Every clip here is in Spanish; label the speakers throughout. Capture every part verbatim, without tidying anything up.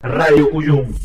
Speaker 1: Radio Cuyum.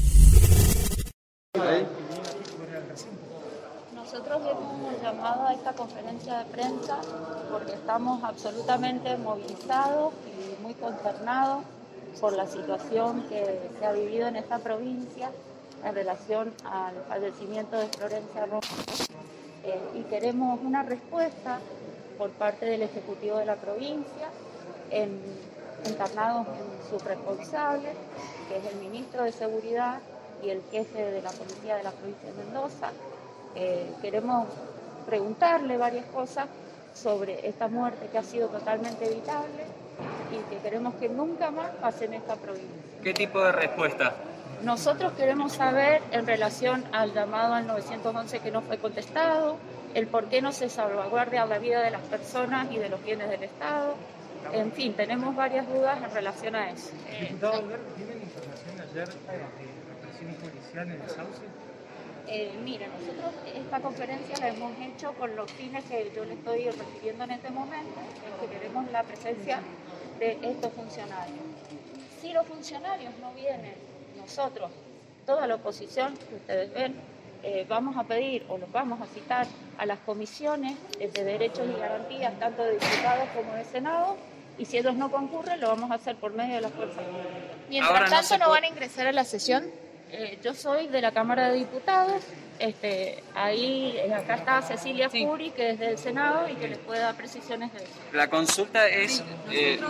Speaker 2: Nosotros hemos llamado a esta conferencia de prensa porque estamos absolutamente movilizados y muy consternados por la situación que se ha vivido en esta provincia en relación al fallecimiento de Florencia Rojas. Eh, y queremos una respuesta por parte del Ejecutivo de la provincia, en, encarnados en sus responsables, que es el Ministro de Seguridad y el jefe de la Policía de la provincia de Mendoza. Eh, queremos preguntarle varias cosas sobre esta muerte que ha sido totalmente evitable y que queremos que nunca más pase en esta provincia.
Speaker 3: ¿Qué tipo de respuesta?
Speaker 2: Nosotros queremos saber en relación al llamado al nueve once que no fue contestado, el por qué no se salvaguardia la vida de las personas y de los bienes del Estado. En fin, tenemos varias dudas en relación a eso.
Speaker 4: Diputado Alberto, ¿tienen información ayer de represión policial en el Sauce?
Speaker 2: Eh, mira, nosotros esta conferencia la hemos hecho con los fines que yo le estoy refiriendo en este momento, en que queremos la presencia de estos funcionarios. Si los funcionarios no vienen, nosotros, toda la oposición que ustedes ven, eh, vamos a pedir o los vamos a citar a las comisiones de derechos y garantías, tanto de diputados como de Senado, y si ellos no concurren, lo vamos a hacer por medio de las fuerzas públicas.
Speaker 5: Mientras Ahora tanto, ¿no, ¿no van a ingresar a la sesión?
Speaker 2: Eh, yo soy de la Cámara de Diputados, este, ahí acá está Cecilia sí. Furi, que es del Senado y que les puede dar precisiones de eso.
Speaker 3: La consulta es...
Speaker 2: Sí,
Speaker 3: eh,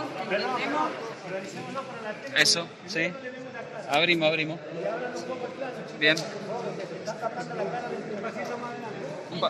Speaker 3: eso, sí. Abrimos, abrimos. Bien. Un, pa-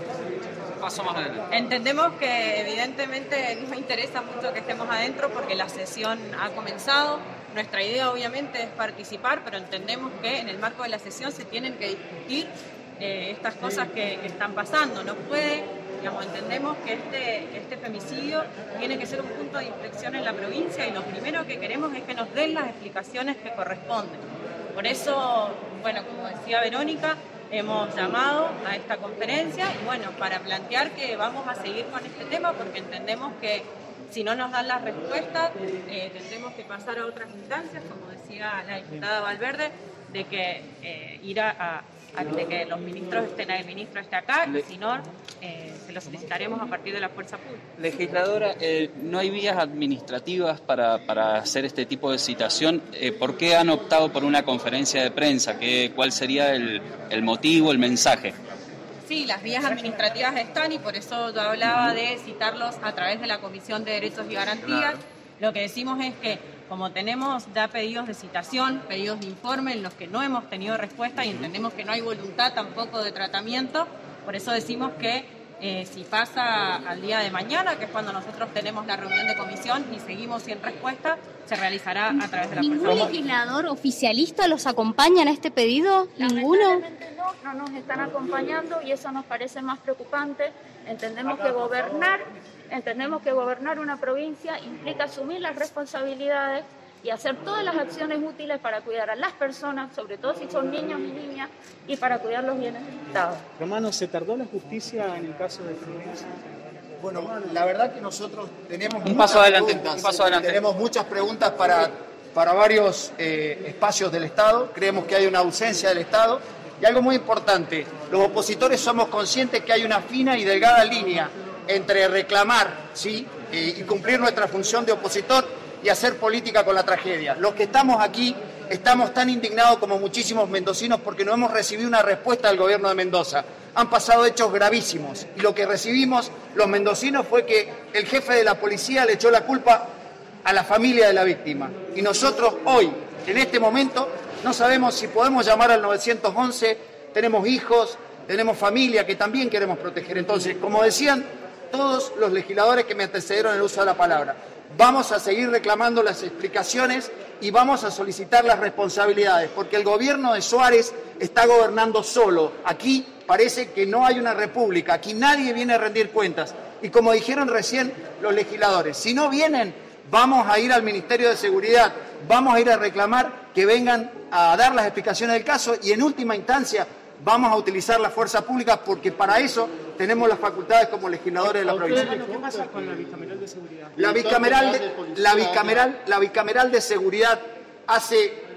Speaker 3: un paso más adelante.
Speaker 6: Entendemos que evidentemente nos interesa mucho que estemos adentro porque la sesión ha comenzado. Nuestra idea obviamente es participar, pero entendemos que en el marco de la sesión se tienen que discutir eh, estas cosas que, que están pasando. No puede, digamos, entendemos que este, este femicidio tiene que ser un punto de inflexión en la provincia y lo primero que queremos es que nos den las explicaciones que corresponden. Por eso, bueno, como decía Verónica, hemos llamado a esta conferencia y bueno, para plantear que vamos a seguir con este tema porque entendemos que si no nos dan las respuestas, eh, tendremos que pasar a otras instancias, como decía la diputada Valverde, de que eh, ir a, a, a de que los ministros estén, el ministro esté acá, y si no, eh, se lo solicitaremos a partir de la fuerza pública.
Speaker 3: Legisladora, eh, ¿no hay vías administrativas para, para hacer este tipo de citación? Eh, ¿Por qué han optado por una conferencia de prensa? ¿Qué, ¿Cuál sería el, el motivo, el mensaje?
Speaker 6: Sí, las vías administrativas están y por eso yo hablaba de citarlos a través de la Comisión de Derechos y Garantías. Lo que decimos es que como tenemos ya pedidos de citación, pedidos de informe en los que no hemos tenido respuesta y entendemos que no hay voluntad tampoco de tratamiento, por eso decimos que eh, si pasa al día de mañana, que es cuando nosotros tenemos la reunión de comisión y seguimos sin respuesta, se realizará a través de la
Speaker 5: ¿Ningún
Speaker 6: fuerza.
Speaker 5: legislador oficialista los acompaña en este pedido? ¿Ninguno?
Speaker 2: Lamentablemente no, no nos están acompañando y eso nos parece más preocupante. Entendemos que gobernar, entendemos que gobernar una provincia implica asumir las responsabilidades y hacer todas las acciones útiles para cuidar a las personas, sobre todo si son niños y niñas, y para cuidar los bienes del Estado.
Speaker 4: Romano, ¿se tardó la justicia en el caso de Florencia?
Speaker 7: Bueno, la verdad que nosotros tenemos
Speaker 3: Un paso adelante,
Speaker 7: preguntas,
Speaker 3: un paso adelante.
Speaker 7: tenemos muchas preguntas para, para varios eh, espacios del Estado, creemos que hay una ausencia del Estado, y algo muy importante, los opositores somos conscientes que hay una fina y delgada línea entre reclamar, ¿sí?, eh, y cumplir nuestra función de opositor y hacer política con la tragedia. Los que estamos aquí estamos tan indignados como muchísimos mendocinos porque no hemos recibido una respuesta del gobierno de Mendoza. Han pasado hechos gravísimos y lo que recibimos los mendocinos fue que el jefe de la policía le echó la culpa a la familia de la víctima. Y nosotros hoy, en este momento, no sabemos si podemos llamar al nueve once, tenemos hijos, tenemos familia que también queremos proteger. Entonces, como decían todos los legisladores que me antecedieron en el uso de la palabra, vamos a seguir reclamando las explicaciones y vamos a solicitar las responsabilidades, porque el gobierno de Suárez está gobernando solo. Aquí parece que no hay una república, aquí nadie viene a rendir cuentas. Y como dijeron recién los legisladores, si no vienen, vamos a ir al Ministerio de Seguridad, vamos a ir a reclamar que vengan a dar las explicaciones del caso y en última instancia vamos a utilizar la fuerza pública porque para eso tenemos las facultades como legisladores de la provincia.
Speaker 4: ¿Qué pasa con la bicameral de seguridad?
Speaker 7: La bicameral de, la bicameral, la bicameral de seguridad hace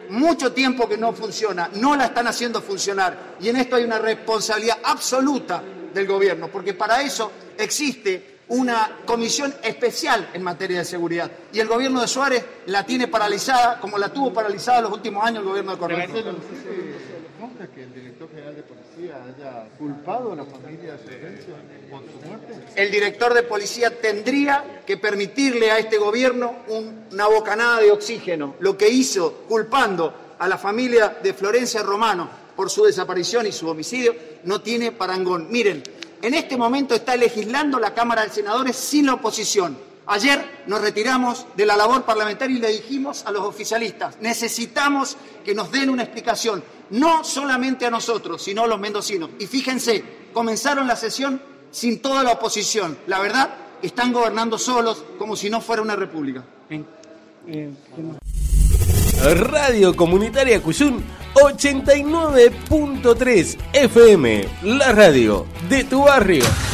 Speaker 7: mucho tiempo que no funciona, no la están haciendo funcionar, y en esto hay una responsabilidad absoluta del gobierno, porque para eso existe una comisión especial en materia de seguridad, y el gobierno de Suárez la tiene paralizada, como la tuvo paralizada los últimos años el gobierno de Cornejo.
Speaker 1: ¿Que el director general de policía haya culpado a la familia de Florencia por su muerte?
Speaker 7: El director de policía tendría que permitirle a este gobierno un, una bocanada de oxígeno. Lo que hizo culpando a la familia de Florencia Romano por su desaparición y su homicidio no tiene parangón. Miren, en este momento está legislando la Cámara de Senadores sin la oposición. Ayer nos retiramos de la labor parlamentaria y le dijimos a los oficialistas, necesitamos que nos den una explicación, no solamente a nosotros, sino a los mendocinos. Y fíjense, comenzaron la sesión sin toda la oposición. La verdad, están gobernando solos como si no fuera una república.
Speaker 8: Radio Comunitaria Cuyún ochenta y nueve punto tres F M, la radio de tu barrio.